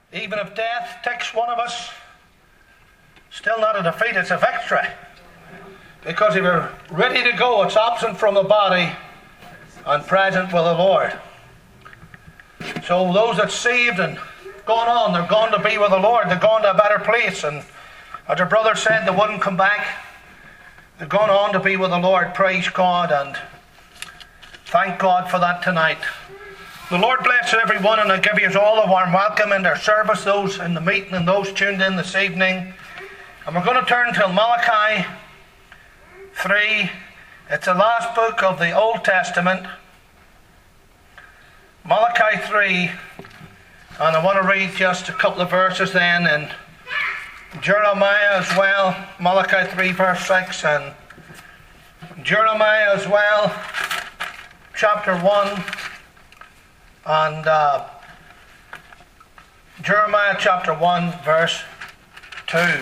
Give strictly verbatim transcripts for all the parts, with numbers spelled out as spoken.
Even if death takes one of us, still not a defeat, it's a victory. Because if you're ready to go, it's absent from the body and present with the Lord. So those that saved and gone on, they're gone to be with the Lord. They're gone to a better place. And as our brother said, they wouldn't come back. They've gone on to be with the Lord. Praise God, and thank God for that tonight. The Lord bless everyone, and I give you all a warm welcome in their service, those in the meeting and those tuned in this evening. And we're going to turn to Malachi three. It's the last book of the Old Testament. Malachi three. And I want to read just a couple of verses then in Jeremiah as well. Malachi three verse six, and Jeremiah as well, chapter one. And uh, Jeremiah chapter one verse two.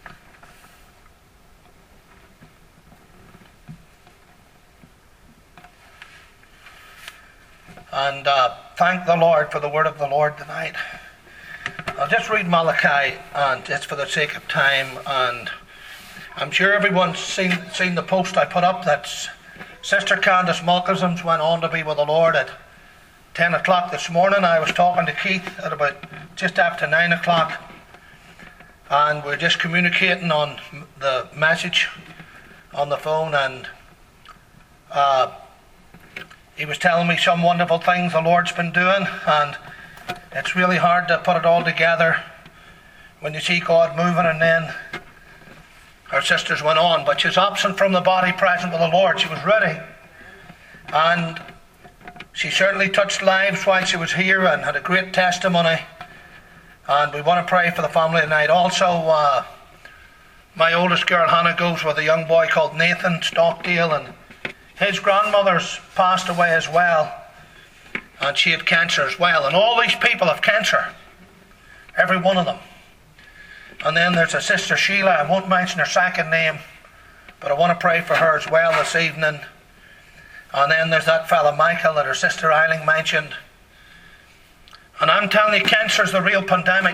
And uh, thank the Lord for the word of the Lord tonight. I'll just read Malachi, and just for the sake of time. And I'm sure everyone's seen seen the post I put up that Sister Candace Malcolmson's went on to be with the Lord at ten o'clock this morning. I was talking to Keith at about just after nine o'clock, and we're just communicating on the message on the phone, and uh, he was telling me some wonderful things the Lord's been doing, and it's really hard to put it all together when you see God moving. And then her sisters went on, but she was absent from the body, present with the Lord. She was ready, and she certainly touched lives while she was here and had a great testimony. And we want to pray for the family tonight. Also, uh, my oldest girl Hannah goes with a young boy called Nathan Stockdale, and his grandmother's passed away as well, and she had cancer as well. And all these people have cancer, every one of them. And then there's a sister Sheila. I won't mention her second name, but I want to pray for her as well this evening. And then there's that fella Michael that her sister Eileen mentioned. And I'm telling you, cancer's the real pandemic.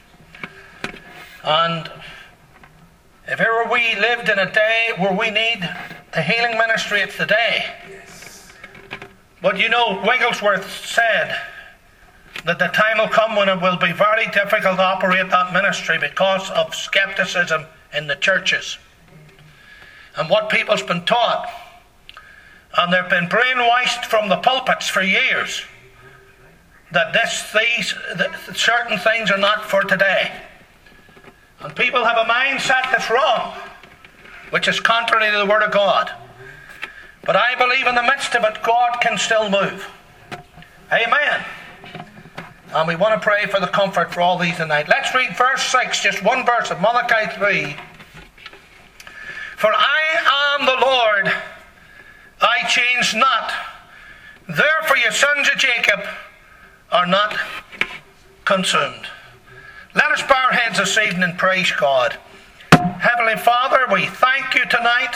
And if ever we lived in a day where we need the healing ministry, it's the day. Yes. But you know, Wigglesworth said that the time will come when it will be very difficult to operate that ministry because of skepticism in the churches and what people's been taught. And they've been brainwashed from the pulpits for years that this, these, that certain things are not for today. And people have a mindset that's wrong, which is contrary to the Word of God. But I believe in the midst of it, God can still move. Amen. And we want to pray for the comfort for all these tonight. Let's read verse six, just one verse of Malachi three. For I am the Lord, I change not. Therefore your sons of Jacob are not consumed. Let us bow our heads this evening and praise God. Heavenly Father, we thank you tonight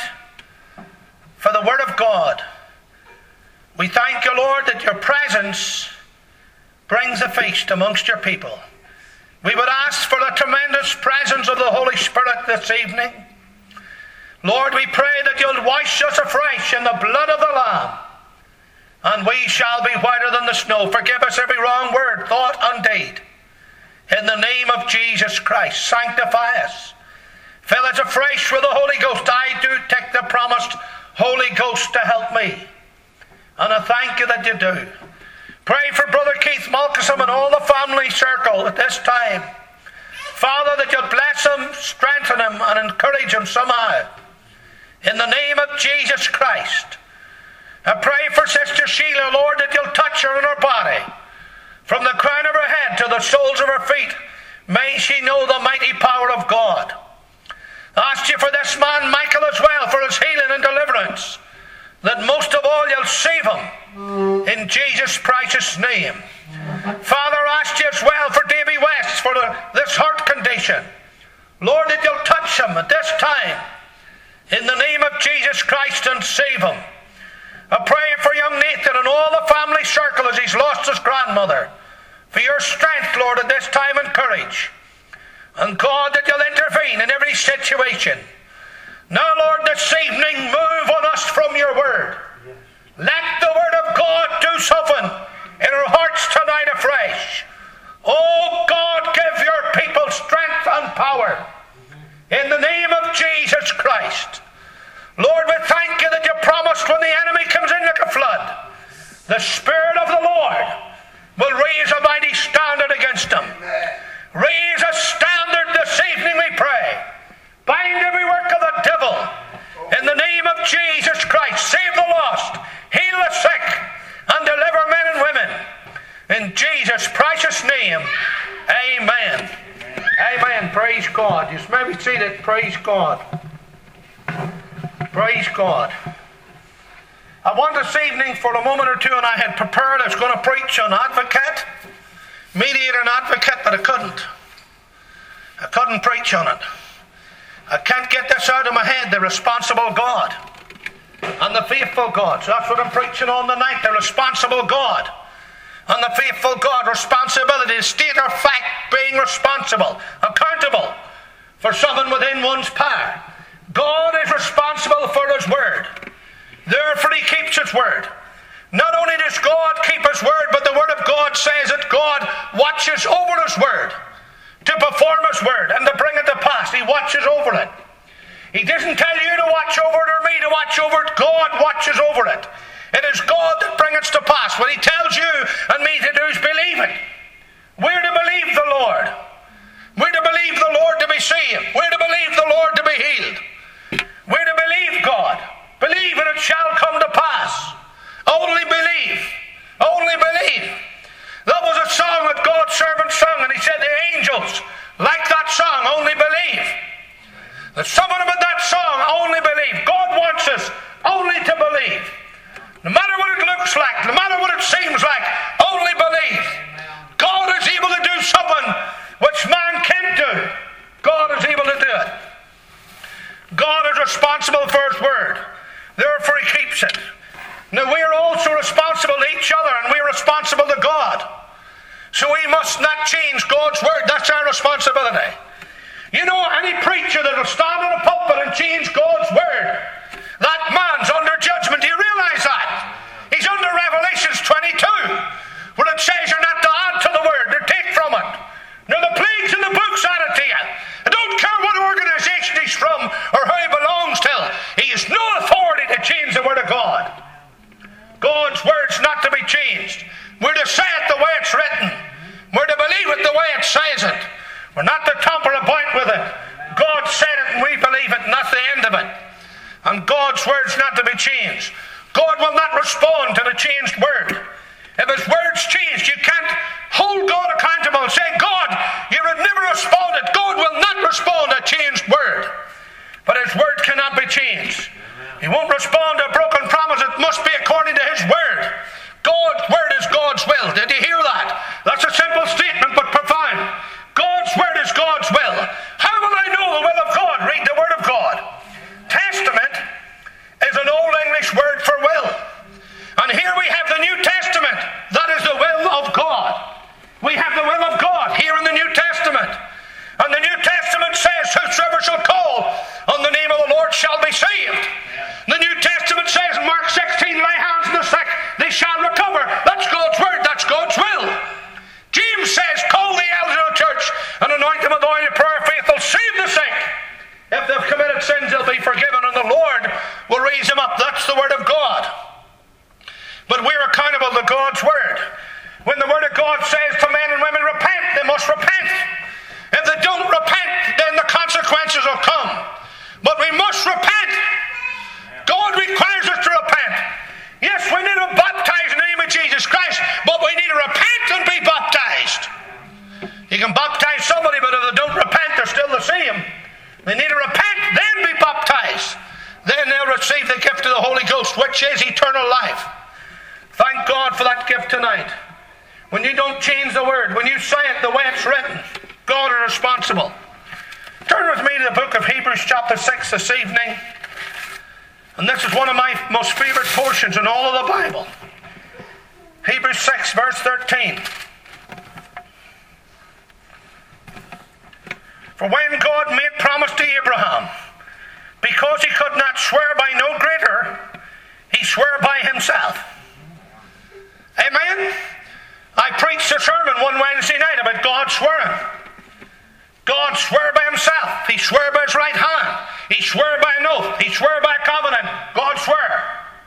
for the Word of God. We thank you, Lord, that your presence brings a feast amongst your people. We would ask for the tremendous presence of the Holy Spirit this evening. Lord, we pray that you'll wash us afresh in the blood of the Lamb, and we shall be whiter than the snow. Forgive us every wrong word, thought, and deed. In the name of Jesus Christ, sanctify us. Fill us afresh with the Holy Ghost. I do take the promised Holy Ghost to help me. And I thank you that you do. Pray for Brother Keith Malcolmson and all the family circle at this time. Father, that you'll bless him, strengthen him, and encourage him somehow. In the name of Jesus Christ. I pray for Sister Sheila, Lord, that you'll touch her in her body. From the crown of her head to the soles of her feet, may she know the mighty power of God. I ask you for this man Michael as well, for his healing and deliverance, that most of all you'll save him in Jesus' precious name. Father, I ask you as well for Davy West, for the, this heart condition. Lord, that you'll touch him at this time in the name of Jesus Christ and save him. I pray for young Nathan and all the family circle as he's lost his grandmother. for your strength, Lord, at this time and courage. And God, that you'll intervene in every situation. Now, Lord, this evening, move on us from your word. Let the word of God do something in our hearts tonight afresh. Oh God, give your people strength and power. In the name of Jesus Christ. Lord, we thank you that you promised when the enemy comes in like a flood, the Spirit of the Lord will raise a mighty standard against him. Raise a standard this evening, we pray. Bind every work of the devil. In the name of Jesus Christ, save the lost, heal the sick, and deliver men and women. In Jesus' precious name, amen. Amen. Praise God. You may be seated. Praise God. Praise God. I want this evening for a moment or two, and I had prepared, I was going to preach on advocate, mediator and advocate, but I couldn't. I couldn't preach on it. I can't get this out of my head, the responsible God and the faithful God. So that's what I'm preaching on tonight, the responsible God and the faithful God. Responsibility, the state or fact being responsible, accountable for something within one's power. God is responsible for his word. Therefore he keeps his word. Not only does God keep his word, but the word of God says that God watches over his word to perform his word and to bring it to pass. He watches over it. He doesn't tell you to watch over it or me to watch over it. God watches over it. It is God that brings it to pass. What he tells you and me to do is believe it. We're to believe the Lord. We're to believe the Lord to be saved. We're to believe the Lord to be healed. We're to believe God. Believe and it shall come to pass. Only believe. Only believe. That was a song that God's servant sung, and he said the angels like that song, only believe. There's something about that song, only believe. God wants us only to believe. No matter what it looks like, no matter what it seems like, only believe. God is able to do something which man can't do. God is able to do it. God is responsible for his word. Therefore he keeps it. Now we are also responsible to each other, and we are responsible to God. So we must not change God's word. That's our responsibility. You know, any preacher that will stand in a pulpit and change God's word, that man's under judgment. Do you realize that? He's under Revelations twenty-two, where it says you're not to add to the word, or take from it. Now the plagues in the book's added to you. I don't care what organization he's from or who he belongs to. He has no authority to change the word of God. God's word's not to be changed. We're to say it the way it's written. We're to believe it the way it says it. We're not to tamper about with it. God said it and we believe it, and that's the end of it. And God's word's not to be changed. God will not respond to the changed word. If his word's changed, you can't hold God accountable and say, God, you have never responded. God will not respond to a changed word. But his word cannot be changed. He won't respond to a broken promise. It must be according to his word. God's word is God's will. Did you hear that? That's a simple statement, but profound. God's word is God's will. How will I know the will of God? Read the word of God. Testament is an old English word for will. And here we have the New Testament. That is the will of God. We have the will of God here in the New Testament. And the New Testament says, whosoever shall call on the name of the Lord shall be saved. The New Testament says in Mark sixteen, lay hands on the sick, they shall recover. That's God's word, that's God's will. James says, call the elders of the church and anoint them with oil of prayer, faith will save the sick. If they've committed sins, they'll be forgiven, and the Lord will raise them up. That's the word of God. But we're accountable to God's word. When the word of God says to men and women, repent, they must repent. If they don't repent, then the consequences will come. But we must repent. God requires us to repent. Yes, we need to baptize in the name of Jesus Christ, but we need to repent and be baptized. You can baptize somebody, but if they don't repent, they're still the same. They need to repent, then be baptized. Then they'll receive the gift of the Holy Ghost, which is eternal life. Thank God for that gift tonight. When you don't change the word, when you say it the way it's written, God is responsible. Turn with me to the book of Hebrews chapter six this evening. And this is one of my most favorite portions in all of the Bible. Hebrews six verse thirteen. For when God made promise to Abraham, because he could not swear by no greater, he swore by himself. Amen? I preached a sermon one Wednesday night about God swearing. God swore by himself. He swore by his right hand. He swore by an oath. He swore by a covenant. God swore.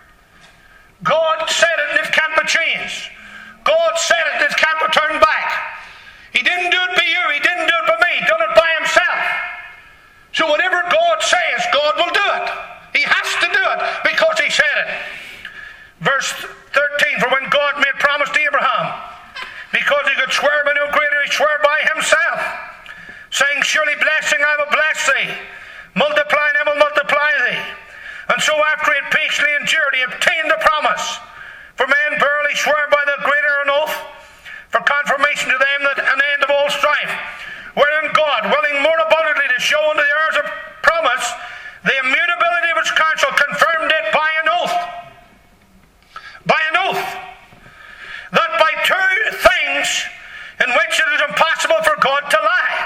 God said it and it can't be changed. God said it and it can't be turned back. He didn't do it by you. He didn't do it by me. He done it by himself. So whatever God says, God will do it. He has to do it because he said it. Verse thirteen, for when God made promise to Abraham, because he could swear by no greater, he swore by himself, saying, surely blessing I will bless thee, multiplying I will multiply thee. And so after he had patiently endured, he obtained the promise. For men barely swear by the greater an oath, for confirmation to them that an end of all strife, wherein God, willing more abundantly to show unto the heirs of promise the immutability of his counsel, confirmed it by an oath. By an oath. That by two things in which it is impossible for God to lie,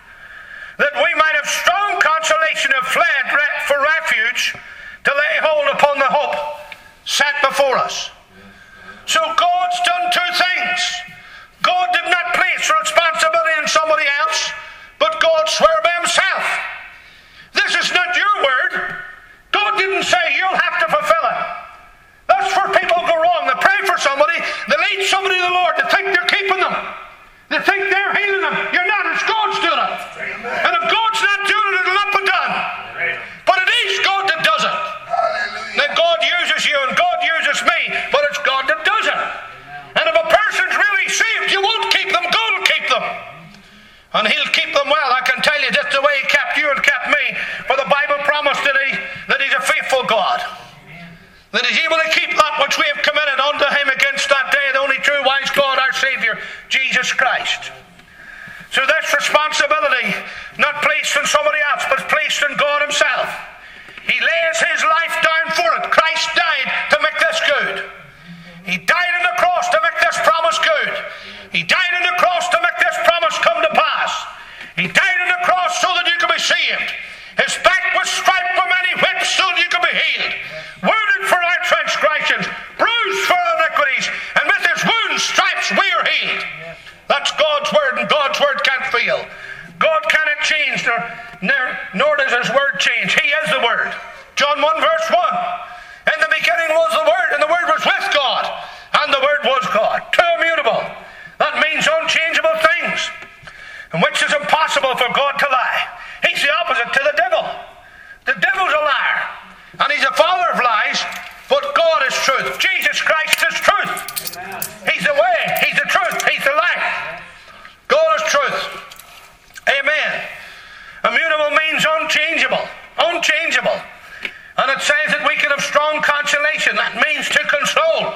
that we might have strong consolation of fled for refuge to lay hold upon the hope set before us. So God's done two things. God did not place responsibility on somebody else, but God swore by himself. This is not your word. God didn't say you'll have to fulfill it. That's where people go wrong. They pray for somebody, they lead somebody to the Lord, they think they're keeping them. They think they're healing them. You're not. It's God's doing it. And if God's not doing it, it'll not be done. But it is God that does it. Now God uses you and God uses me, but it's God that does it. And if a person's really saved, you won't keep them. God will keep them. And he'll keep them well. I can tell you just the way he kept you and kept me. For the Bible promised that, he, that he's a faithful God. That he's able to keep that which we have committed unto him against that day, the only true wise God, our Saviour, Jesus Christ. So this responsibility, not placed on somebody else, but placed on God himself. He lays his life down for it. Christ died to make this good. He died on the cross to make this promise good. He died on the cross to make this promise come to pass. He died on the cross so that you could be saved. His back was striped with many whips so that you could be healed. Wounded for our transgressions, bruised for our iniquities, and with his wounds, stripes, we are healed. That's God's word, and God's word can't fail. God cannot change, nor, nor, nor does his word change. He is the word. John one verse one. In the beginning was the word, and the word was with God, and the word was God. Two immutable. That means unchangeable things, in which is impossible for God to lie. He's the opposite to the devil. The devil's a liar, and he's a father of lies, but God is truth. Jesus Christ is truth. He's the way, he's the truth, he's the life. God is truth. Amen. Immutable means unchangeable. Unchangeable. And it says that we can have strong consolation. That means to console.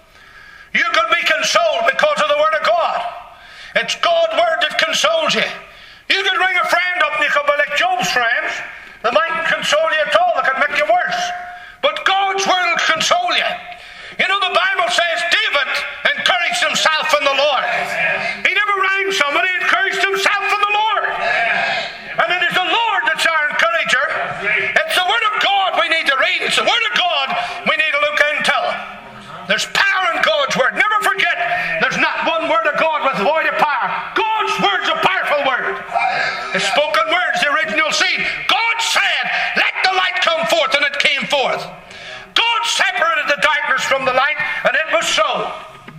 You can be consoled because of the word of God. It's God's word that consoles you. You could ring a friend up and you could be like Job's friends. They mightn't console you at all. They could make you worse. But God's word will console you. You know, the Bible says David encouraged himself in the Lord. He never rang somebody, he encouraged himself in the Lord. And it is the Lord that's our encourager. It's the word of God we need to read. It's the word of God we need to look into. There's power in God's word. Never forget, there's not one word of God with void of power. God's word's a powerful word. The spoken word's the original seed. God said, let the light come forth, and it came forth. God separated the darkness from the light, and it was so.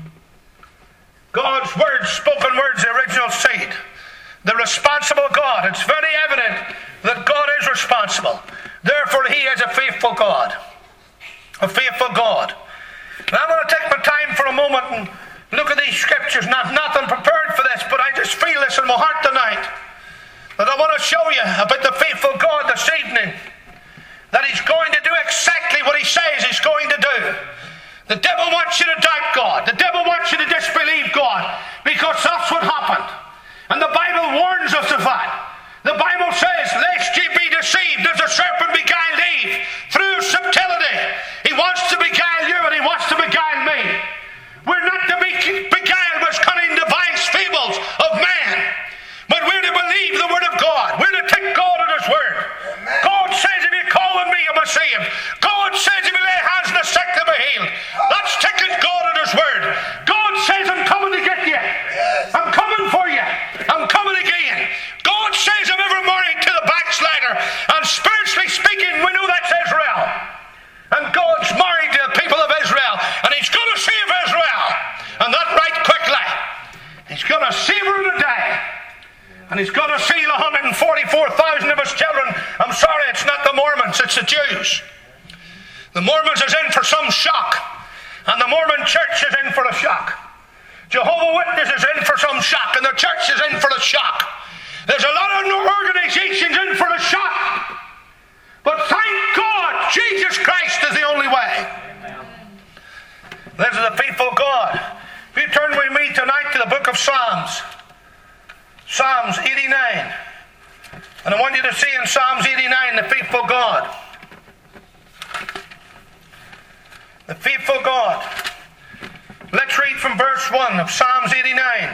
God's word, spoken word's the original seed. The responsible God. It's very evident that God is responsible. Therefore, he is a faithful God. A faithful God. Now, I'm going to take my time for a moment and look at these scriptures. Not nothing prepared for this, but I just feel this in my heart tonight, that I want to show you about the faithful God this evening. That he's going to do exactly what he says he's going to do. The devil wants you to doubt God. The devil wants you to disbelieve God, because that's what happened. And the Bible warns us of that. The Bible says, lest ye be deceived, as the serpent beguiled Eve through subtlety. He wants to beguile you, and he wants to beguile me. We're not to be beguiled with cunning device fables of man, but we're to believe the word of God. We're And he's going to seal one hundred forty-four thousand of his children. I'm sorry, it's not the Mormons, it's the Jews. The Mormons is in for some shock. And the Mormon church is in for a shock. Jehovah's Witnesses is in for some shock. And the church is in for a shock. There's a lot of organizations in for a shock. But thank God, Jesus Christ is the only way. This is the faithful God. If you turn with me tonight to the book of Psalms. Psalms eighty-nine. And I want you to see in Psalms eighty-nine the faithful God. The faithful God. Let's read from verse one of Psalms eighty-nine.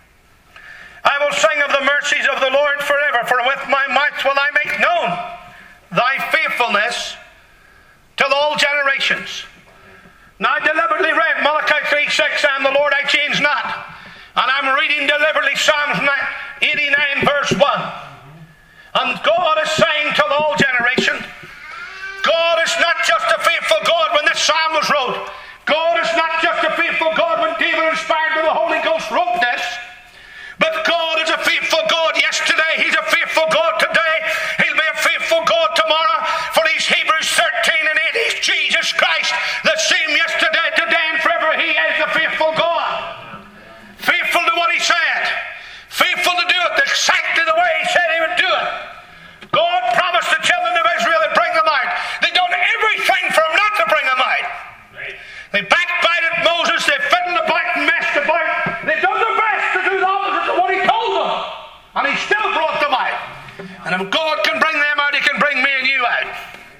I will sing of the mercies of the Lord forever, for with my mouth will I make known thy faithfulness till all generations. Now I deliberately read Malachi three six, I am the Lord, I change not. And I'm reading deliberately Psalms eighty-nine verse one. And God is saying till all generations, God is not just a faithful God when this psalm was wrote. God is not just a faithful God when David, inspired by the Holy Ghost, wrote this. But God is a faithful God yesterday. He's a faithful God today. He'll be a faithful God tomorrow. For he's Hebrews thirteen and eight. He's Jesus Christ, the same yesterday, today, and forever. He is the faithful God. Faithful to what he said. Faithful to do it exactly the way he said he would do it. God promised the children of Israel to bring them out. They done everything for him not to bring them out. They backbited Moses. They fiddled about and messed about. They done their best to do the opposite of what he told them. And he still brought them out. And if God can bring them out, he can bring me and you out.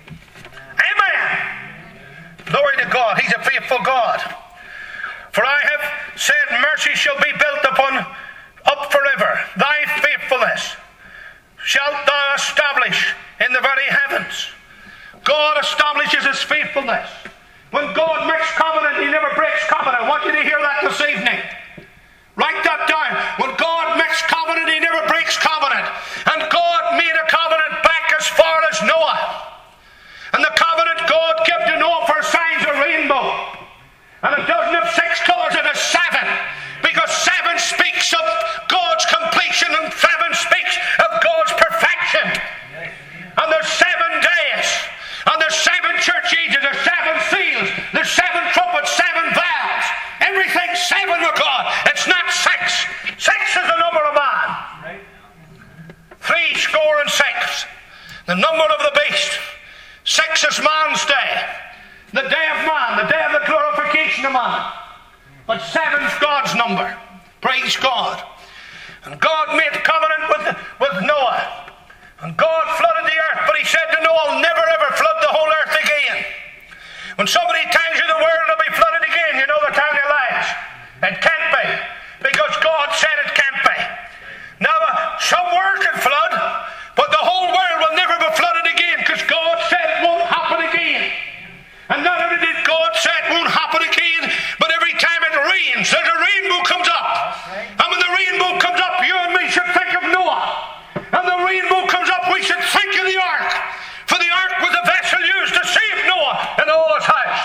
Amen. Glory to God. He's a faithful God. For I have said, mercy shall be built upon up forever. Thy faithfulness shalt thou establish in the very heavens. God establishes his faithfulness. When God makes covenant, he never breaks covenant. I want you to hear that this evening. Write that down. When God makes covenant, he never breaks covenant. And God made a covenant back as far as Noah. And the covenant God gave to Noah for signs of rainbow. And it doesn't have six colors, it has seven. Because seven speaks of God's completion and seven speaks of God's perfection. And there's seven days. And there's seven church ages. There's seven seals. There's seven trumpets, seven valves. Everything's seven with God. It's not six. Six is the number of man. Three score and six. The number of the beast. Six is man's day. The day of man. The day of the glorification of man. But seven's God's number. Praise God. And God made covenant with, with Noah. And God flooded the earth, but he said to Noah, I'll never ever flood the whole earth again. When somebody tells you the world will be flooded again, you know they're telling you lies. It can't be, because God said it can't be. Now, uh, somewhere can flood, but the whole world will never be flooded again, because God said it won't happen again. And not only did God say it won't happen again, but every time it rains, there's a rainbow comes up. And when the rainbow comes up, you and me should think of Noah. And the rainbow comes up, we should think of the ark. For the ark was a vessel used to save Noah and all his house.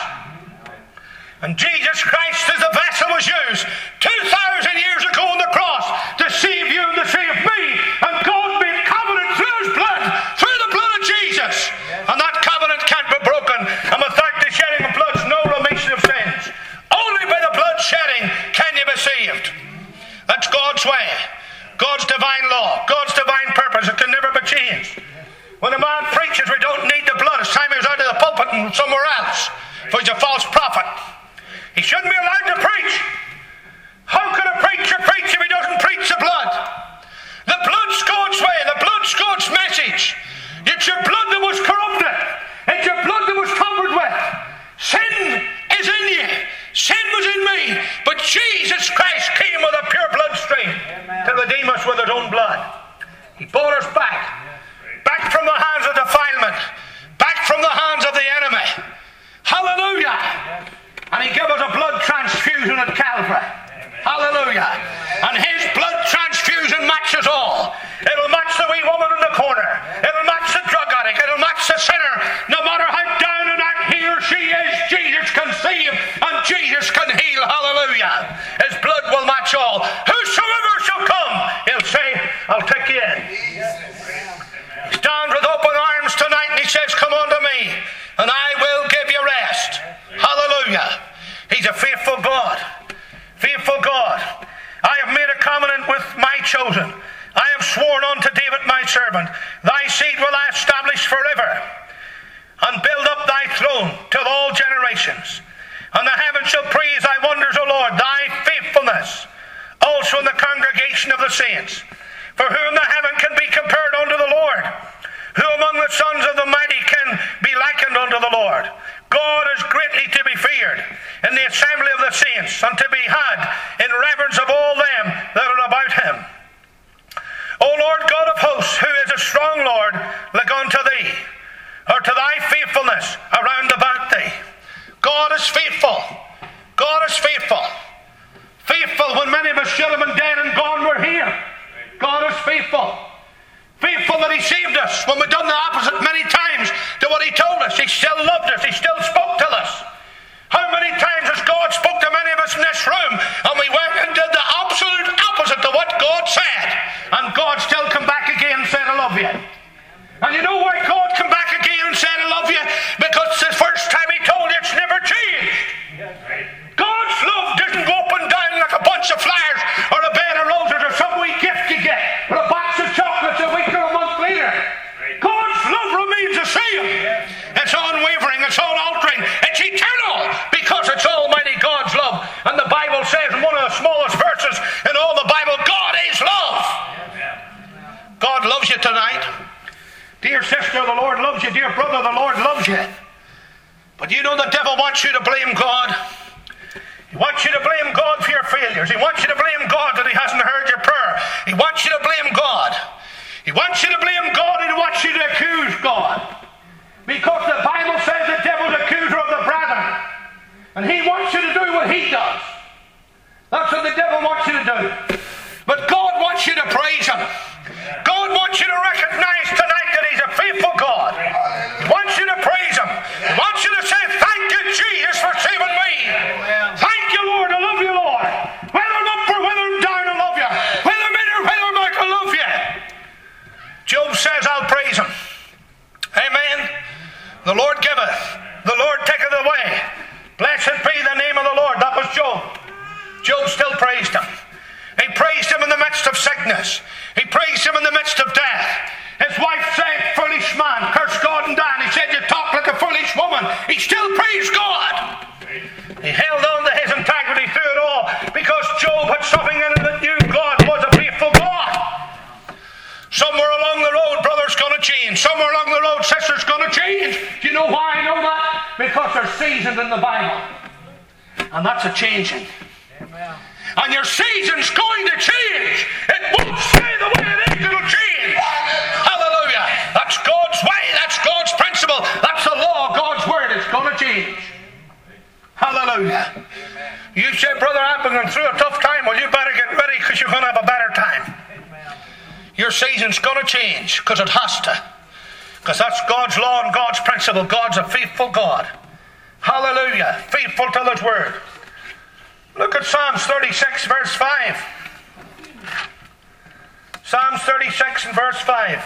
And Jesus Christ as the vessel was used two thousand years ago on the cross to save you and to save me. And God made covenant through his blood, through the blood of Jesus. And that covenant can't be broken. And without the shedding of blood, no remission of sins. Only by the blood shedding can you be saved. That's God's way. God's divine law, God's divine purpose, it can never be changed. When a man preaches, we don't need the blood. It's time he was out of the pulpit and somewhere else, for he's a false prophet. He shouldn't be allowed to preach. How can a preacher preach if he doesn't preach the blood? The blood's God's way, the blood's God's message. It's your blood that was corrupted. It's your blood that was tampered with. Sin is in you. Sin was in me. But Jesus Christ came with a pure blood stream to redeem us with his own blood. He bought us back. Back from the hands of defilement. Back from the hands of the enemy. Hallelujah. And he gave us a blood transfusion at Calvary. Hallelujah. And his blood transfusion matches all. It'll match the wee woman in the corner. It'll match the drug addict. It'll match the sinner. No matter how down and out he or she is, Jesus can save and Jesus can heal. Hallelujah. His blood will match all. Whosoever shall come, he'll say, I'll take chosen. I have sworn unto David my servant, thy seed will I establish forever, and build up thy throne till all generations. And the heavens shall praise thy wonders, O Lord, thy faithfulness, also in the congregation of the saints. For whom the heaven can be compared unto the Lord? Who among the sons of the mighty can be likened unto the Lord? God is greatly to be feared in the assembly of the saints, and to be had in reverence of all them that are about him. O Lord God of hosts, who is a strong Lord, look unto thee, or to thy faithfulness around about thee. God is faithful. God is faithful. Faithful when many of us should have been dead and gone, we're here. God is faithful. Faithful that he saved us when we've done the opposite many times to what he told us. He still loved us. He still spoke to us. How many times has God spoke to many of us in this room and we went and did the absolute opposite to what God said, and God still come back again and said, I love you. And you know why God come back again and said, I love you? Because the first time he told you, it's never changed. God's love doesn't go up and down like a bunch of flowers or a bed of roses or some wee gift you get or a box of chocolates a week or a month later. God's love remains the same. It's unwavering, it's unaltering, it's eternal, because it's Almighty God's love. And the Bible says in one of the smallest verses in all the Bible, God is love. God loves you tonight. Dear sister, the Lord loves you. Dear brother, the Lord loves you. But you know the devil wants you to blame God. He wants you to blame God for your failures. He wants you to blame God that he hasn't heard your prayer. He wants you to blame God. He wants you to blame God, and he wants you to accuse God. Because the Bible says the devil's accuser of the brethren. And he wants you to do what he does. That's what the devil wants you to do. But God wants you to praise him. God wants you to recognize tonight that he's a faithful God. He wants you to praise him. He wants you to say, thank you, Jesus, for saving me. Thank you, Lord. I love you, Lord. Whether I'm up or whether I'm down, I love you. Whether I'm in or whether I'm out, I love you. Job says, I'll praise him. Amen. The Lord giveth, the Lord taketh away. Blessed be the name of the Lord. That was Job. Job still praised him. He praised him in the midst of sickness. He praised him in the midst of death. His wife said, foolish man, curse God and die. He said, you talk like a foolish woman. He still praised God. He held on to his integrity through it all, because Job had something in him that knew God was a faithful God. Somewhere along the road, brother's going to change. Somewhere along the road, sister's going to change. Do you know why I know that? Because they're seasoned in the Bible. And that's a changing. Amen. And your season's going to change. It won't stay the way it is. It'll change. Hallelujah. That's God's way. That's God's principle. That's the law of God's word. It's going to change. Hallelujah. Amen. You said, brother, I've been going through a tough time. Well, you better get ready, because you're going to have a better time. Amen. Your season's going to change, because it has to. Because that's God's law and God's principle. God's a faithful God. Hallelujah. Faithful to his word. Look at Psalms thirty-six, verse five. Psalms thirty-six and verse five.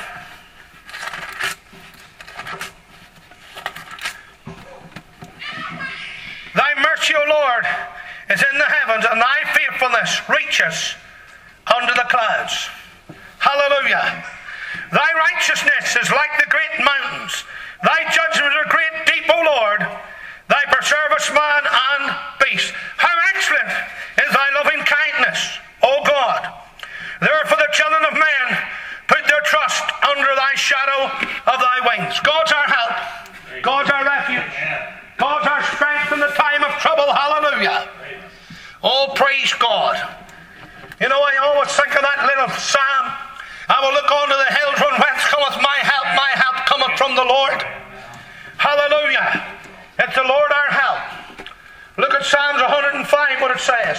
Thy mercy, O Lord, is in the heavens, and thy faithfulness reaches unto the clouds. Hallelujah. Thy righteousness is like the great mountains. Thy judgments are great deep, O Lord. Thy preservest man and beast. How excellent is thy loving kindness, O God. Therefore the children of men put their trust under thy shadow of thy wings. God's our help. God's our refuge. God's our strength in the time of trouble. Hallelujah. Oh, praise God. You know, I always think of that little psalm. I will look unto the hills from whence cometh my help. My help cometh from the Lord. Hallelujah. It's the Lord our help. Look at Psalms one hundred five, what it says.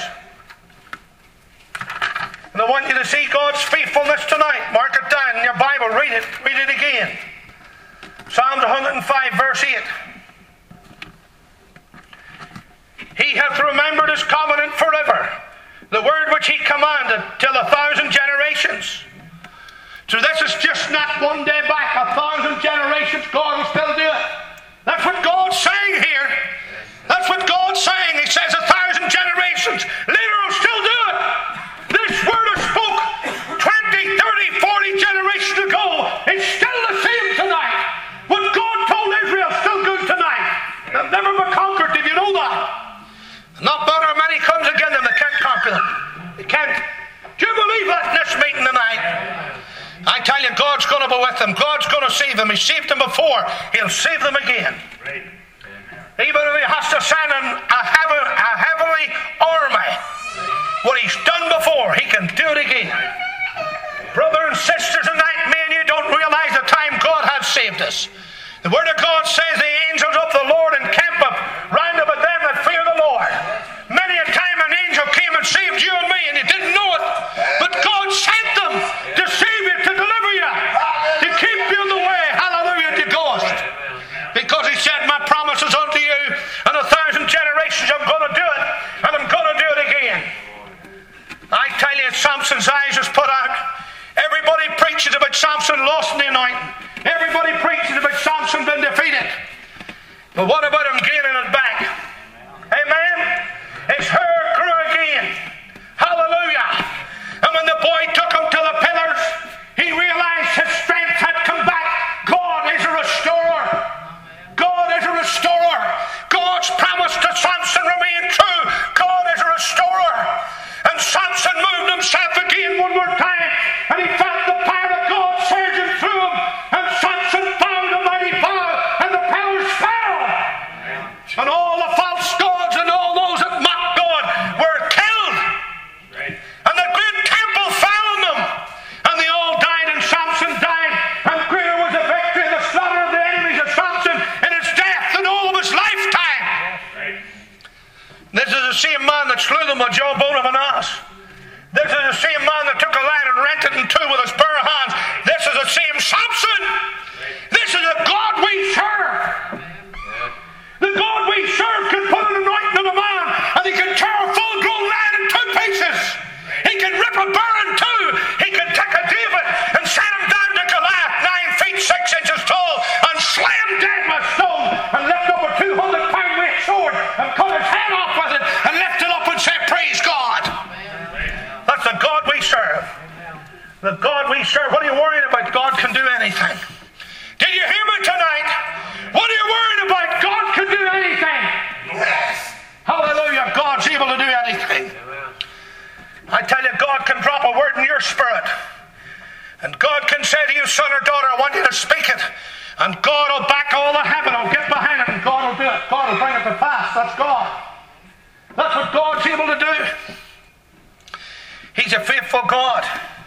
And I want you to see God's faithfulness tonight. Mark it down in your Bible. Read it. Read it again. Psalms one hundred five, verse eight. He hath remembered his covenant forever, the word which he commanded till a thousand generations. So this is just not one day back. A thousand generations, God will still do it. That's what God's saying here. That's what God's saying. He says a thousand generations later will still do it. This word is spoke You can't. Do you believe that in this meeting tonight? I tell you, God's going to be with them. God's going to save them. He saved them before. He'll save them again. Even if he has to send an, a, heaven, a heavenly army, what he's done before, he can do it again. Brothers and sisters tonight, me and you don't realize the time God has saved us. The Word of God says the angels of the Lord encamp up round about them that fear the Lord. Many a time an angel came and saved you and me, and you didn't know it. But God sent them to save you, to deliver you, to keep you in the way. Hallelujah to God. Because he said, my promise is unto you, and a thousand generations I'm going to do it, and I'm going to do it again. I tell you, Samson's eyes was put out. Everybody preaches about Samson lost in the anointing. Everybody preaches about Samson being defeated. But what about him gaining it back? Amen? His hair grew again. Hallelujah. And when the boy took him to the pillars, he realized his strength had come back. God is a restorer. God is a restorer. God's promise to Samson remained true. God is a restorer. And Samson moved himself again one more time, and he felt the power of God surging through him, and Samson found a mighty power, and the powers fell. And all the false gods and all those that mocked God were killed. And the great temple fell on them, and they all died, and Samson died, and greater was the victory, the slaughter of the enemies of Samson in his death than all of his lifetime. This is the same man that slew them with jawbone of an ass. This is the same man that took a lion and rent it in two with his bare hands. This is the same Samson. This is the God we serve. The God we serve can put an anointing on a man, and he can tear a full-grown lion in two pieces. He can rip a bear in two. He can take a David and send him down to Goliath, nine feet six inches tall, and slay him dead with a stone, and lift up a two hundred pound weight sword and cut his head off with it, and lift it up and say, praise God. That's the God we serve. The God we serve. What are you worried about? God can do anything. Did you hear me tonight? What are you worried about? God can do anything. Yes. Hallelujah. God's able to do anything. I tell you, God can drop a word in your spirit. And God can say to you, son or daughter, I want you to speak it. And God will back all the heaven. Will get behind it, and God will do it. God will bring it to pass. That's God. That's what God's able to do. He's a faithful God.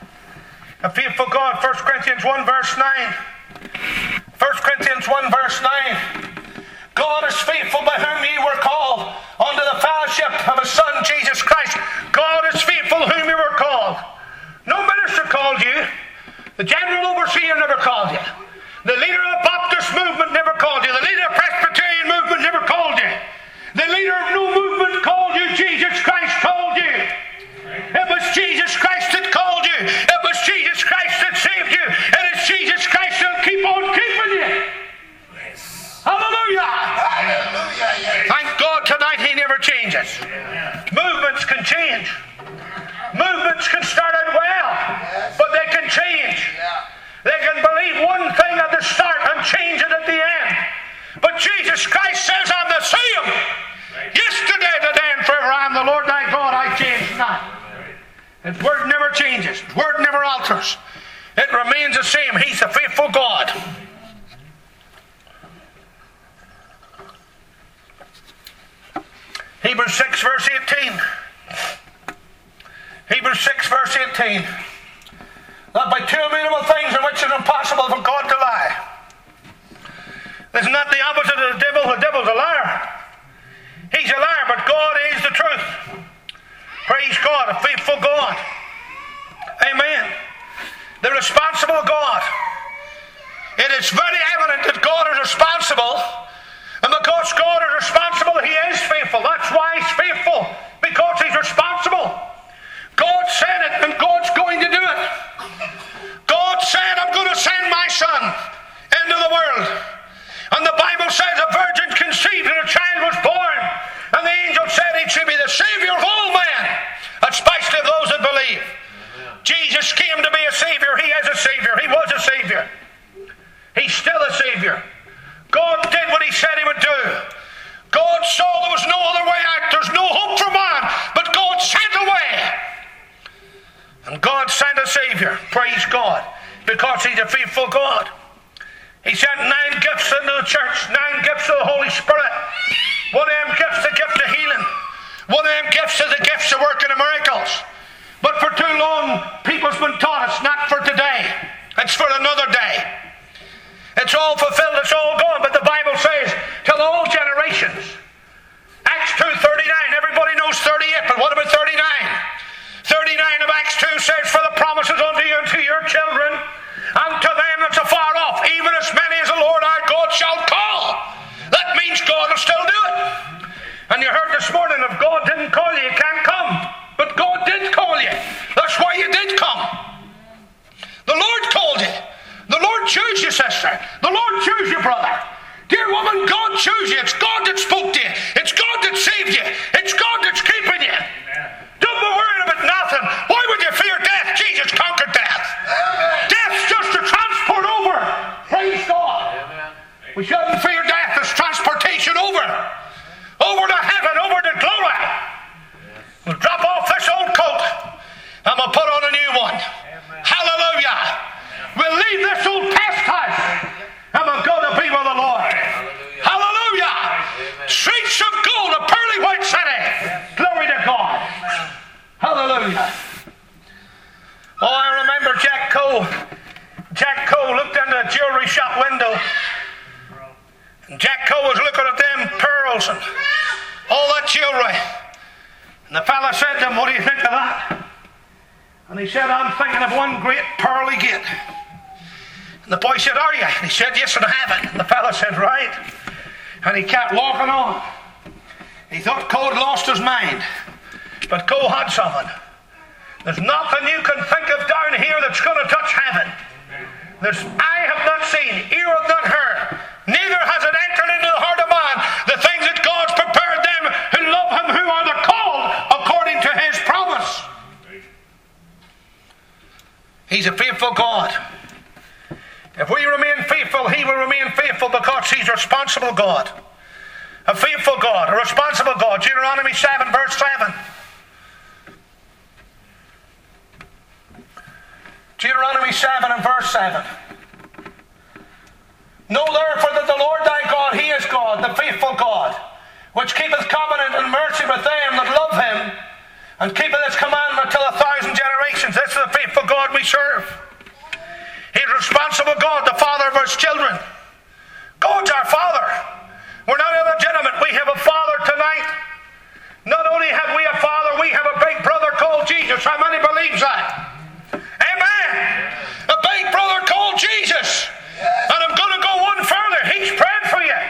A faithful God. First Corinthians one verse nine. First Corinthians one verse nine. God is faithful by whom ye were called unto the fellowship of his Son Jesus Christ. God is faithful whom you were called. No minister called you. The general overseer never called you. The leader of the Baptist movement never called you. The leader of the Presbyterian movement never called you. The leader of no movement called you. Jesus Christ called you. It was Jesus Christ that called you. It was Jesus Christ that saved you. And it's Jesus Christ that'll keep on keeping you. Yes. Hallelujah. Hallelujah. Yes. Thank God tonight he never changes. Yes. Movements can change. Movements can start out well, yes, but they can change. Yeah. They can believe one thing at the start and change it at the end. But Jesus Christ says, I'm the same. Right. Yesterday, today, and forever. I am the Lord thy God. I change not. His word never changes. His word never alters. It remains the same. He's a faithful God. Hebrews six verse eighteen. Hebrews six verse eighteen. That by two immutable things in which it is impossible for God to lie. Isn't that the opposite of the devil? The devil's a liar. He's a liar, but God is the truth. Praise God, a faithful God. Amen. The responsible God. It is very evident that God is responsible. And because God is responsible, he is faithful. That's why he's faithful. Because he's responsible. God said it, and God's going to do it. God said, I'm going to send my son into the world. And the Bible says a virgin conceived and a child was born. And the angel said he should be the Savior of all men, especially of those that believe. Amen. Jesus came to be a Savior. He is a Savior. He was a Savior. He's still a Savior. God did what he said he would do. God saw there was no other way out. There's no hope for man. But God sent a way. Savior. Praise God. Because He's a faithful God. He sent nine gifts into the church. Nine gifts of the Holy Spirit. One of them gifts is the gift of healing. One of them gifts is the gifts of working of miracles. But for too long, people's been taught it's not for today. It's for another day. It's all fulfilled. It's all gone. But the Bible says, till all generations. Acts two thirty-nine. Everybody knows thirty-eight, but what about thirty-nine? thirty-nine of Acts two says, for the promises unto you and to your children, and to them that's afar off, even as many as the Lord our God shall call. That means God will still do it. And you heard this morning, if God didn't call you, you can't come. But God did call you. That's why you did come. The Lord called you. The Lord chose you, sister. The Lord chose you, brother. Dear woman, God chose you. It's God that spoke to you. It's God that saved you. It's God that's keeping you. Amen. Don't be worried about nothing. Why would you fear death? Jesus conquered death. Amen. Death's just a transport over. Praise God. Amen. We shouldn't fear death. It's transportation over. Over to heaven, over to glory. Yes. We'll drop off this old coat and we'll put on a new one. Amen. Hallelujah. Amen. We'll leave this old past house and we'll go to be with the Lord. Hallelujah. Hallelujah. Amen. Streets of gold, a pearly white city. Yes. Glory to God. Amen. Hallelujah. Oh, I remember Jack Coe. Jack Coe looked into a jewelry shop window. And Jack Coe was looking at them pearls and all that jewelry. And the fella said to him, what do you think of that? And he said, I'm thinking of one great pearly gate. And the boy said, are you? And he said, yes, and I have it. And the fella said, right. And he kept walking on. He thought Coe had lost his mind. But Coe had something. There's nothing you can think of down here that's going to touch heaven. There's eye have not seen, ear have not heard, neither has it entered into the heart of man the things that God's prepared them who love Him, who are the called according to His promise. He's a faithful God. If we remain faithful, He will remain faithful because He's a responsible God. A faithful God, a responsible God. Deuteronomy seven verse seven. Deuteronomy seven and verse seven. Know therefore that the Lord thy God, He is God, the faithful God, which keepeth covenant and mercy with them that love Him, and keepeth His commandment till a thousand generations. This is the faithful God we serve. He's a responsible God, the Father of His children. God's our Father. We're not illegitimate. We have a Father tonight. Not only have we a Father, we have a big brother called Jesus. How many believes that? Amen. A big brother called Jesus. And I'm going to go one further. He's prayed for you.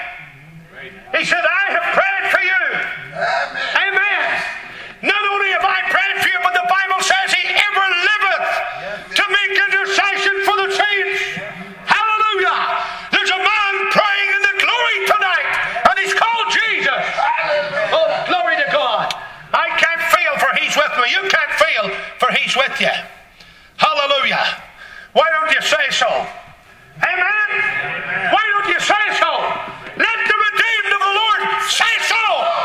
He said, I have prayed for you. Amen. Amen. Not only have I prayed for you, but the Bible says He ever liveth to make intercession for the saints. Hallelujah. There's a man praying in the glory tonight, and he's called Jesus. Oh, glory to God. I can't feel for He's with me. You can't feel for He's with you. Hallelujah. Why don't you say so? Amen? Amen. Why don't you say so? Let the redeemed of the Lord say so.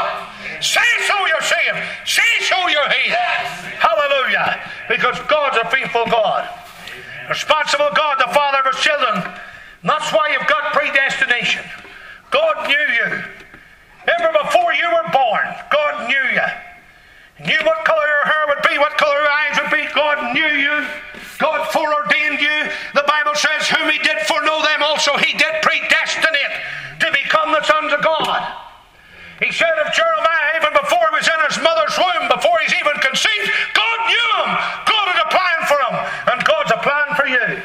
Say so you're saved. Say so you're healed. Hallelujah. Because God's a faithful God. Responsible God, the Father of His children. And that's why you've got predestination. God knew you. Ever before you were born, God knew you. He knew what colour your hair would be, what colour your eyes would be. God knew you. God foreordained you. The Bible says, whom He did foreknow them also He did predestinate to become the sons of God. He said of Jeremiah, even before he was in his mother's womb, before he's even conceived, God knew him. God had a plan for him. And God's a plan for you.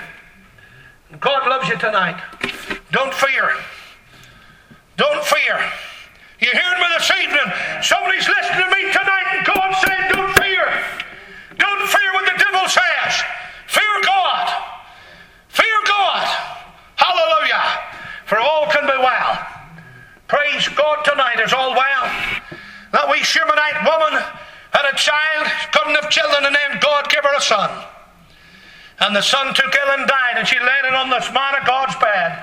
God loves you tonight. Don't fear. Don't fear. You hearing me this evening? Somebody's listening to me tonight and God said, don't fear. Don't fear what the devil says. Fear God. Fear God. Hallelujah. For all can be well. Praise God tonight is all well. That wee Shunammite woman had a child, couldn't have children, and then God gave her a son. And the son took ill and died, and she laid it on this man of God's bed.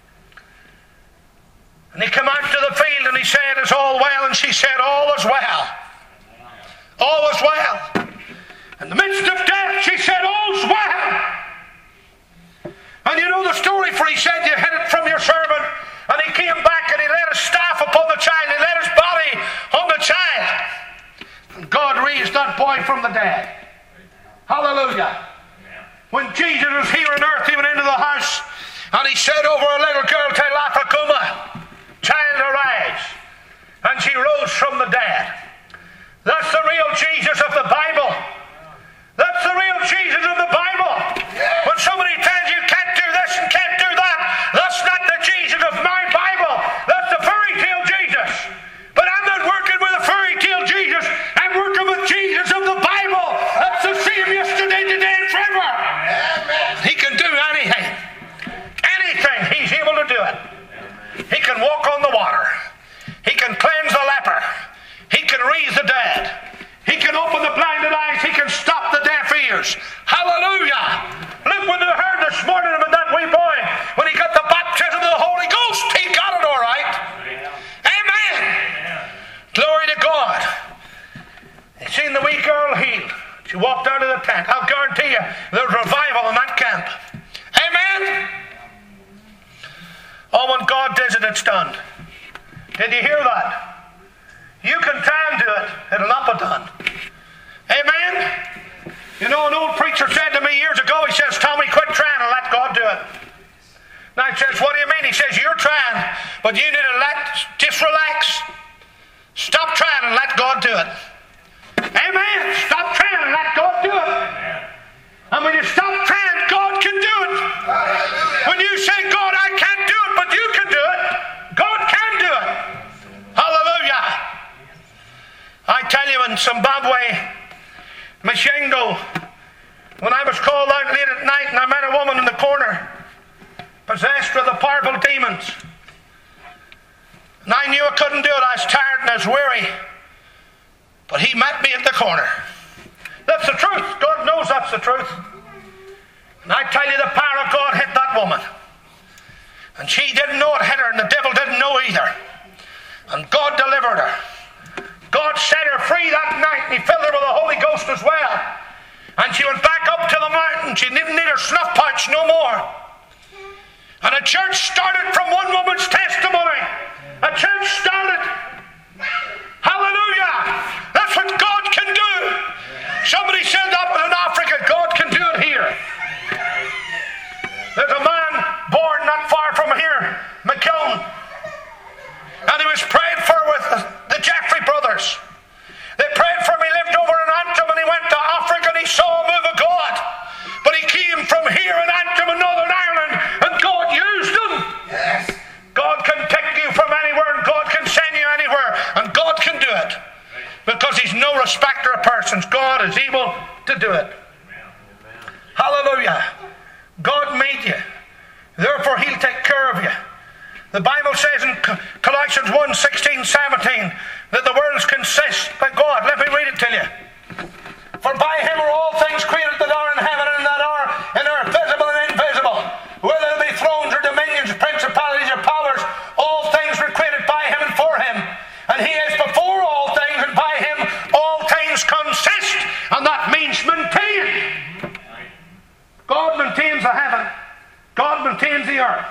And he came out to the field and he said, it's all well. And she said, all is well. All is well. In the midst of death, she said, all's well. dead. Hallelujah. When Jesus was here on earth, he went into the house and he said over a little girl, Talitha Cumi, child arise. And she rose from the dead. That's the real Jesus of the Bible. That's the real Jesus of the Bible. When somebody tells you can't do this and can't do that, that's not the Jesus of my Bible. That's the fairy tale Jesus. But I'm not working with a fairy tale Jesus. I'm working with Jesus of the Bible. That's the same yesterday, today, and forever. He can do anything. Anything, he's able to do it. He can walk on the water. He can cleanse the leper. He can raise the dead. He can open the blinded eyes. He can stop the deaf ears. Hallelujah. Look what they heard this morning about that wee boy when he got the baptism of the Holy Ghost. He got it all right. Amen. Glory to God. You seen the wee girl healed. She walked out of the tent. I'll guarantee you there's revival in that camp. Amen. Oh, when God does it, it's done. Did you hear that? You can try and do it. It'll not be done. Amen? You know, an old preacher said to me years ago, he says, Tommy, quit trying and let God do it. And I says, what do you mean? He says, you're trying, but you need to let, just relax. Stop trying and let God do it. Amen? Stop trying and let God do it. And when you stop trying, God can do it. When you say, God, I can't do it, but you can do it, God can do it. Hallelujah. I tell you, in Zimbabwe, Mashengo, when I was called out late at night and I met a woman in the corner, possessed with the powerful demons, and I knew I couldn't do it. I was tired and I was weary. But he met me at the corner. That's the truth. God knows that's the truth. And I tell you, the power of God hit that woman. And she didn't know it hit her, and the devil didn't know either. And God delivered her. God set her free that night, and he filled her with the Holy Ghost as well. And she went back up to the mountain. She didn't need her snuff pouch no more. And a church started from one woman's testimony. A church started. Hallelujah. That's what God can do. Somebody said that was in Africa. God can do it here. There's a man born not far from here, McKeown. And he was prayed for with the Jeffrey brothers. They prayed for him. He lived over in Antrim and he went to Africa and he saw a move of God. But he came from here in Antrim in Northern Ireland and God used him. Yes. God can take you from anywhere and God can send you anywhere and God can do it. Because he's no respecter of persons. God is able to do it. Hallelujah. God made you. Therefore he'll take care of you. The Bible says in Colossians one, sixteen, seventeen that the worlds consist by God. Let me read it to you. For by him are all things created that are in heaven and that are in earth, visible and invisible. Whether they be thrones or dominions, principalities or powers, all things were created by him and for him. And he is before all things, and by him all things consist. And that means maintain. God maintains the heaven. God maintains the earth.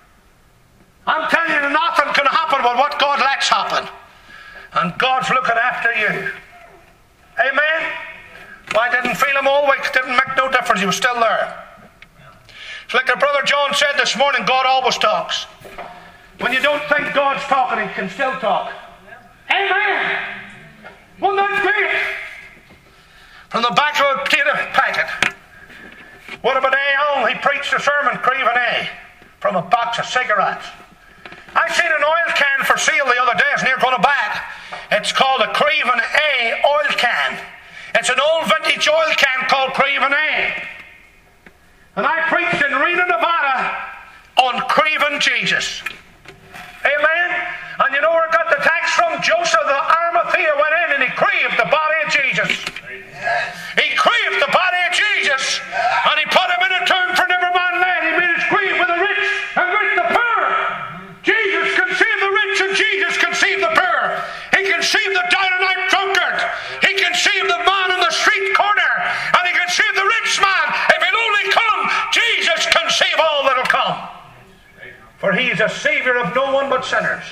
I'm telling you, nothing can happen but what God lets happen. And God's looking after you. Amen? Well, I didn't feel him all week. It didn't make no difference. He was still there. It's like our brother John said this morning, God always talks. When you don't think God's talking, he can still talk. Amen? Wasn't that great? From the back of a potato packet. What about A on? He preached a sermon, Craven A, from a box of cigarettes. I seen an oil can for sale the other day. It's near going to buy it. It's called a Craven A oil can. It's an old vintage oil can called Craven A. And I preached in Reno, Nevada on Craven Jesus. Amen? And you know where I got the text from? Joseph the Arimathea went in and he craved the body of Jesus. He craved the body of Jesus. And he put him in a tomb for never man laid. He made his grave with the rich and with the poor. Jesus can save the rich and Jesus can save the poor. He can save the down and out drunkard. He can save the man on the street corner. And he can save the rich man. If he'll only come, Jesus can save all that'll come. For he is a Savior of no one but sinners.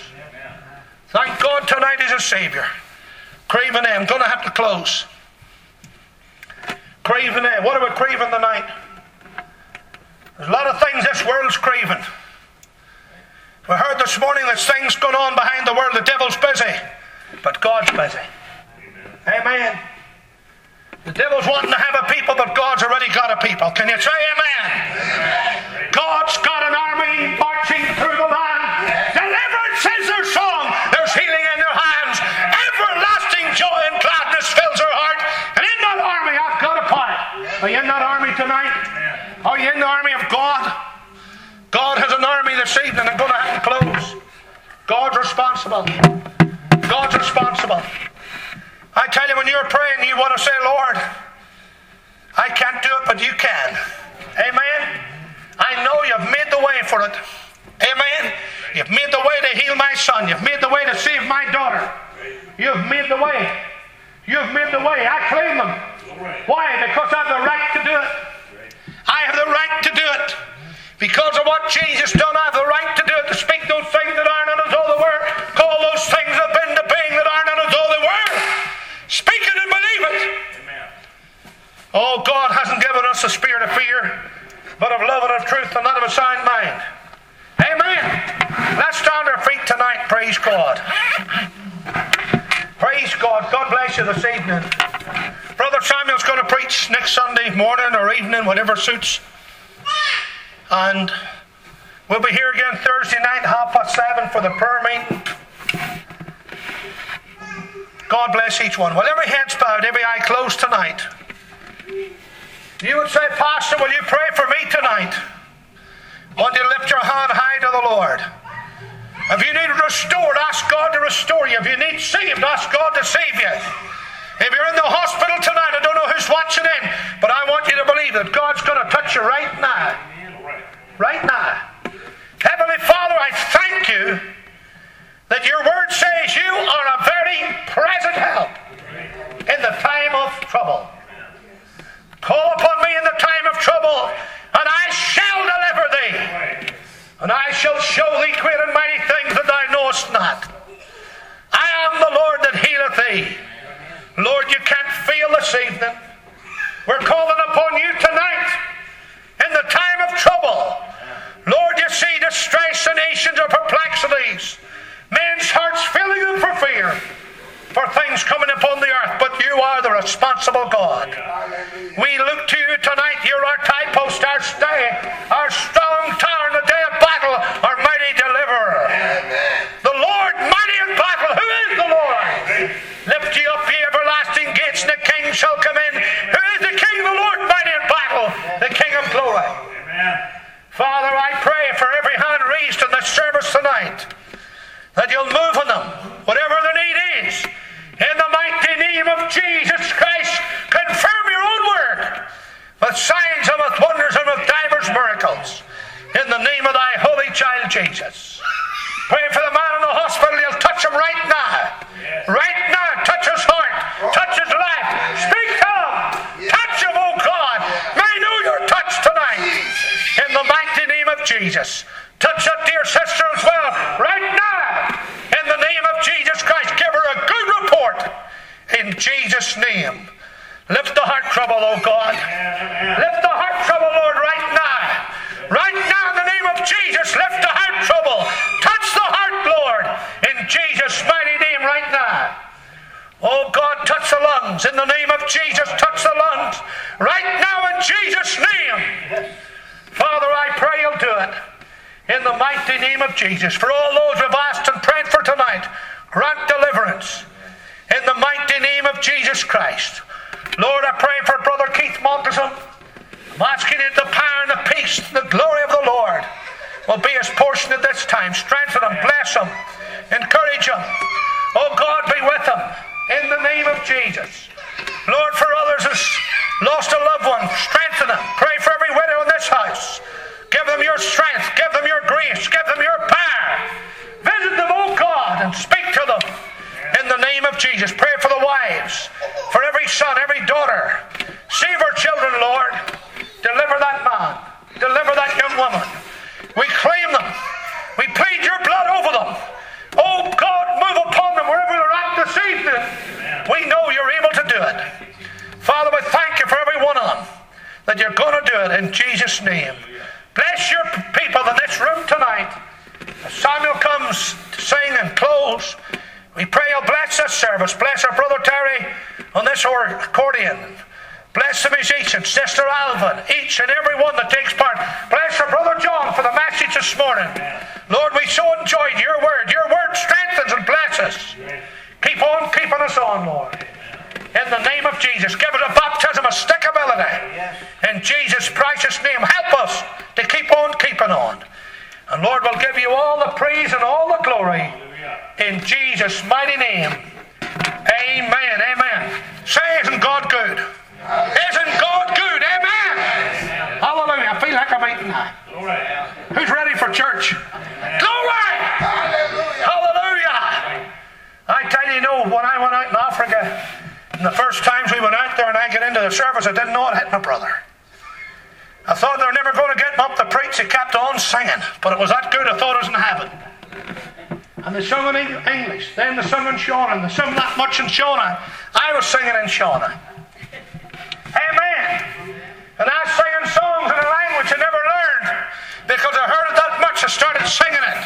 Thank God tonight he's a Savior. Craven A. I'm going to have to close. Craving, eh? What are we craving tonight? There's a lot of things this world's craving. We heard this morning that things going on behind the world. The devil's busy, but God's busy. Amen. Amen. The devil's wanting to have a people, but God's already got a people. Can you say amen? Amen. God's got an army marching through the land. Deliverance is their song. There's healing in their hands. Everlasting joy and gladness fills their heart. And in that army, I've got a part. Are you in that army tonight? Are you in the army of God? God has an army this evening. I'm going to have to close. God's responsible. God's responsible. I tell you, when you're praying, you want to say, Lord, I can't do it, but you can. Amen? I know you've made the way for it. Amen? You've made the way to heal my son. You've made the way to save my daughter. You've made the way. You've made the way. I claim them. Why? Because I have the right to do it. I have the right to do it. Because of what Jesus done, I have the right to do it, to speak those things that aren't as though they were. Call those things that have been to being that aren't as though they were. Speak it and believe it. Amen. Oh, God hasn't given us a spirit of fear, but of love and of truth and not of a sound mind. Amen. Let's stand our feet tonight. Praise God. Praise God. God bless you this evening. Brother Samuel's going to preach next Sunday morning or evening, whatever suits. And we'll be here again Thursday night, half past seven for the prayer meeting. God bless each one. While every head's bowed, every eye closed tonight, you would say, Pastor, will you pray for me tonight? Want you to lift your hand high to the Lord. If you need restored, ask God to restore you. If you need saved, ask God to save you. If you're in the hospital tonight, I don't know who's watching in, but I want you to believe that God's going to touch you right now. Right now. Heavenly Father, I thank you that your word says you are a very present help in the time of trouble. Call upon me in the time of trouble, and I shall deliver thee. And I shall show thee great and mighty things that thou knowest not. I am the Lord that healeth thee. Lord, you can't feel this evening. We're calling upon you tonight in the time of trouble. Lord, you see distress in nations or perplexities. Men's hearts filling them for fear, for things coming upon the earth, but you are the responsible God. We look to you tonight. You're our tie post, our stay, our strong tower in the day of battle, our mighty deliverer. The Lord mighty in battle. Who is the Lord? Lift ye up, ye everlasting gates, and the King shall come in. Who is the King? The Lord mighty in battle, the King of glory. Father, I pray for every hand raised in this service tonight, that you'll move on them, whatever the need is. In the mighty name of Jesus Christ, confirm your own word with signs and with wonders and with divers miracles. In the name of thy holy child Jesus. Pray for the man in the hospital. You'll touch him right now. Yes. Right now. Touch his heart. Touch his life. Speak to him. Touch him, oh God. May know your touch tonight. In the mighty name of Jesus. Touch that dear sister as well. Right now. In the name of Jesus Christ. Give her a good report. In Jesus' name. Lift the heart trouble, oh God. Lift the heart trouble, Lord, right now. Right now, in the name of Jesus, lift the heart trouble. Touch the heart, Lord, in Jesus' mighty name right now. Oh God, touch the lungs. In the name of Jesus, touch the lungs. Right now, in Jesus' name. Father, I pray you'll do it. In the mighty name of Jesus. For all those we've asked and prayed for tonight, grant deliverance. In the mighty name of Jesus Christ. Lord, I pray for Brother Keith Montezum. I'm asking you the power and the peace and the glory of the Lord will be his portion at this time. Strengthen him, bless him, encourage him. Oh God, be with him in the name of Jesus. Lord, for others who's lost a loved one, strengthen them. Pray for every widow in this house. Give them your strength, give them your grace, give them your power. Visit them, oh God, and speak to them in the name of Jesus. Pray for the wives, for every son, every daughter. Save our children, Lord. Deliver that man. Deliver that young woman. We claim them. We plead your blood over them. Oh God, move upon them wherever they're at this evening. We know you're able to do it. Father, we thank you for every one of that you're going to do it in Jesus' name. Bless your people in this room tonight. As Samuel comes to sing and close, we pray you'll bless this service. Bless our brother Terry on this accordion. Bless the musicians, Sister Alvin, each and every one that takes part. Bless our brother John for the message this morning. Lord, we so enjoyed your word. Your word strengthens and blesses. Keep on keeping us on, Lord. In the name of Jesus, give us a baptism of stickability. In Jesus' precious name, help us to keep on keeping on. And Lord, we'll give you all the praise and all the glory in Jesus' mighty name. Amen. Amen. Say, isn't God good? Isn't God good? Amen. Hallelujah. I feel like I'm eating that. Who's ready for church? Glory. Hallelujah. I tell you, you know, when I went out in Africa, and the first times we went out there and I get into the service, I didn't know it hit my brother. I thought they were never going to get him up to preach. He kept on singing, but it was that good I thought I was in heaven. And they sung in English, then they sung in Shona, and they sung that much in Shona. I was singing in Shona. Amen. And I was singing songs in a language I never learned, because I heard it that much I started singing it.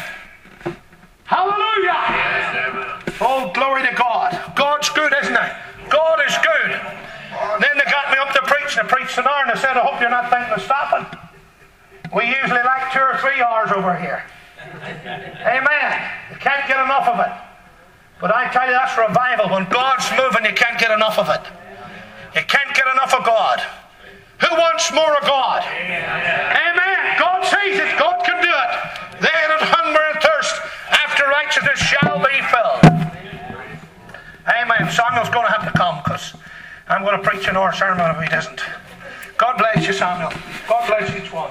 Hallelujah. Oh, glory to God. God's good, isn't he? God is good. And then they got me up to preach, and I preached an hour, and they said, I hope you're not thinking of stopping. We usually like two or three hours over here. Amen. You can't get enough of it. But I tell you, that's revival. When God's moving, you can't get enough of it. You can't get enough of God. Who wants more of God? Amen. God sees it. God can do it. They that hunger and thirst after righteousness shall be filled. Amen. Samuel's going to have to come, because I'm going to preach an hour sermon if he doesn't. God bless you, Samuel. God bless each one.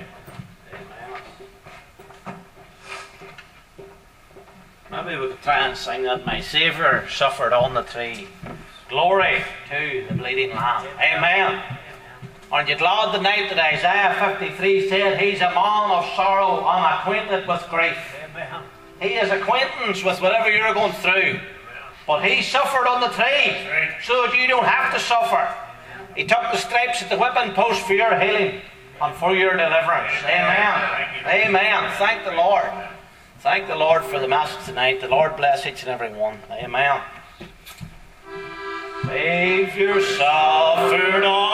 Maybe we could try and sing that my Saviour suffered on the tree. Glory to the bleeding Lamb. Amen. Aren't you glad tonight that Isaiah fifty-three said he's a man of sorrow and acquainted with grief? Amen. He is acquaintance with whatever you're going through. But he suffered on the tree so that you don't have to suffer. He took the stripes at the whipping post for your healing and for your deliverance. Amen. Amen. Thank the Lord. Thank the Lord for the message tonight. The Lord bless each and every one. Amen. Saviour suffered on